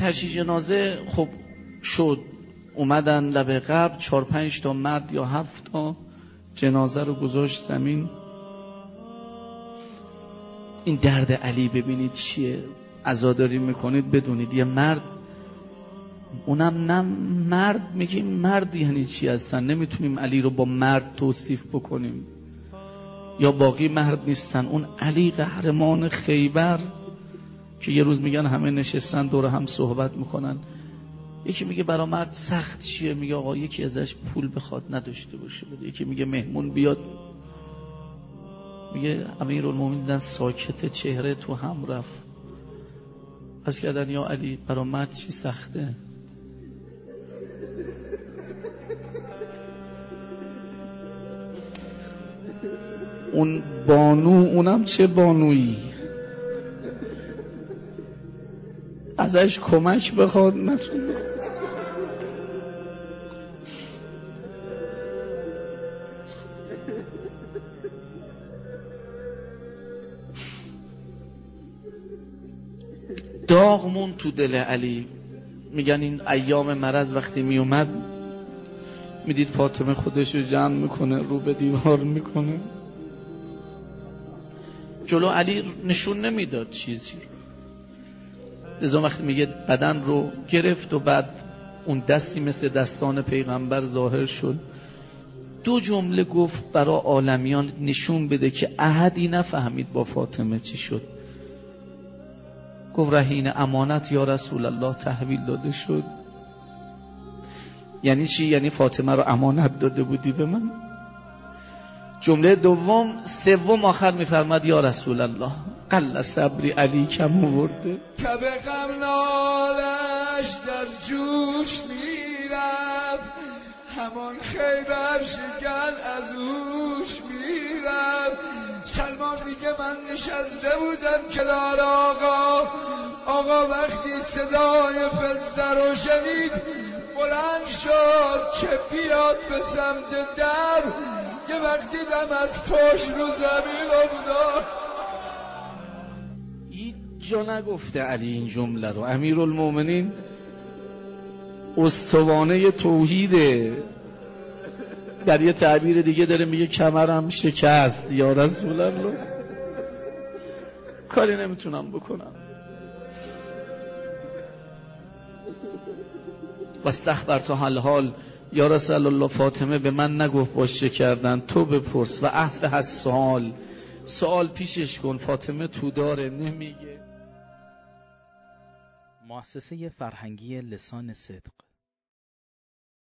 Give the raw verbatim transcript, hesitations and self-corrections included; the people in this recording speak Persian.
تشییع جنازه خب شد، اومدن لب قبر، چهار پنج تا مرد یا هفت تا جنازه رو گذاشت زمین. این درد علی ببینید چیه، عزاداری میکنید بدونید یه مرد، اونم نه مرد، میگیم مرد یعنی چی هستن، نمیتونیم علی رو با مرد توصیف بکنیم، یا باقی مرد نیستن. اون علی قهرمان خیبر که یه روز میگن همه نشستن دور هم صحبت میکنن، یکی میگه برا مرد سخت چیه، میگه آقا یکی ازش پول بخواد نداشته باشه بده، یکی میگه مهمون بیاد، میگه امیرالمومنین دیدن ساکت، چهره تو هم رفت، پس کردن یا علی برا مرد چی سخته؟ اون بانو، اونم چه بانویی، ازش کمک بخواد نتونه. داغمون تو دل علی. میگن این ایام مرض وقتی میومد میدید فاطمه خودش رو جمع میکنه، رو به دیوار میکنه، جلو علی نشون نمیداد چیزی رو. لذا وقتی میگه بدن رو گرفت و بعد اون دستی مثل دستان پیغمبر ظاهر شد، دو جمله گفت برای عالمیان نشون بده که احدی نفهمید با فاطمه چی شد. گفت رهین امانت یا رسول الله تحویل داده شد. یعنی چی؟ یعنی فاطمه رو امانت داده بودی به من. جمله دوم سوم آخر میفرماد یا رسول الله قل صبری علی کم آورده. تب غم نالش در جوش میرفت، همان خیبر شکن از هوش میرفت. سلمان میگه من نشسته بودم کنار آقا، آقا وقتی صدای فزه رو شنید بلند شد که بیاد به سمت در، یه وقتی دم از پشت رو زمین افتاد. هیچ جا نگفته علی این جمله رو. امیرالمومنین استوانه توحیده، در یه تعبیر دیگه داره میگه کمرم شکست یا رسول الله، کاری نمیتونم بکنم. و استخبرت حال حال یا رسول الله، فاطمه به من نگفت باشه کردن، تو بپرس و عفو از سوال، سوال پیشش کن، فاطمه تو داره نمیگه. مؤسسه فرهنگی لسان صدق